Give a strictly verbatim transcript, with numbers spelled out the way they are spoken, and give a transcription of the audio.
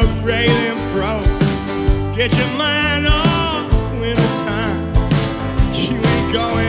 railing froze. Get your mind off winter time. You ain't going